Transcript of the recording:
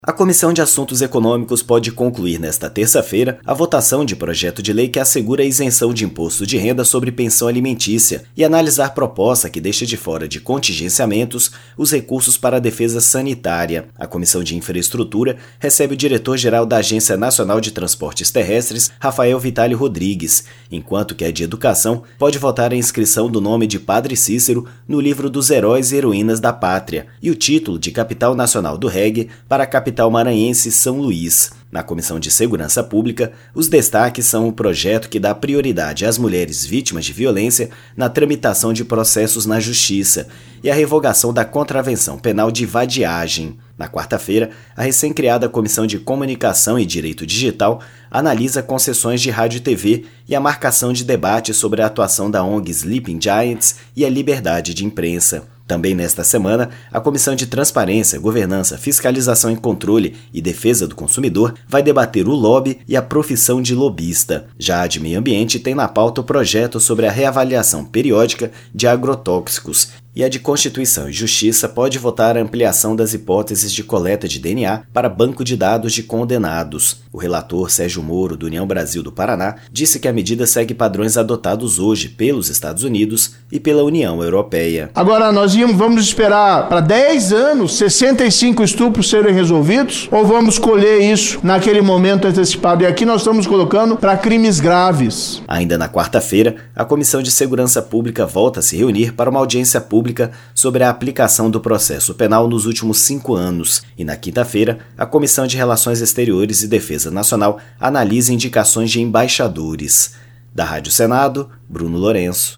A Comissão de Assuntos Econômicos pode concluir nesta terça-feira a votação de projeto de lei que assegura a isenção de imposto de renda sobre pensão alimentícia e analisar proposta que deixa de fora de contingenciamentos os recursos para a defesa sanitária. A Comissão de Infraestrutura recebe o diretor-geral da Agência Nacional de Transportes Terrestres, Rafael Vitalli Rodrigues, enquanto que a de Educação pode votar a inscrição do nome de Padre Cícero no livro dos Heróis e Heroínas da Pátria e o título de Capital Nacional do Reggae para a capital maranhense São Luís. Na Comissão de Segurança Pública, os destaques são o projeto que dá prioridade às mulheres vítimas de violência na tramitação de processos na Justiça e a revogação da contravenção penal de vadiagem. Na quarta-feira, a recém-criada Comissão de Comunicação e Direito Digital analisa concessões de rádio e TV e a marcação de debate sobre a atuação da ONG Sleeping Giants e a liberdade de imprensa. Também nesta semana, a Comissão de Transparência, Governança, Fiscalização e Controle e Defesa do Consumidor vai debater o lobby e a profissão de lobista. Já a de Meio Ambiente tem na pauta o projeto sobre a reavaliação periódica de agrotóxicos e a de Constituição e Justiça pode votar a ampliação das hipóteses de coleta de DNA para banco de dados de condenados. O relator Sérgio Moro, do União Brasil do Paraná, disse que a medida segue padrões adotados hoje pelos Estados Unidos e pela União Europeia. Agora, nós vamos esperar para 10 anos 65 estupros serem resolvidos ou vamos colher isso naquele momento antecipado? E aqui nós estamos colocando para crimes graves. Ainda na quarta-feira, a Comissão de Segurança Pública volta a se reunir para uma audiência pública sobre a aplicação do processo penal nos últimos 5 anos. E na quinta-feira, a Comissão de Relações Exteriores e Defesa Nacional analisa indicações de embaixadores. Da Rádio Senado, Bruno Lourenço.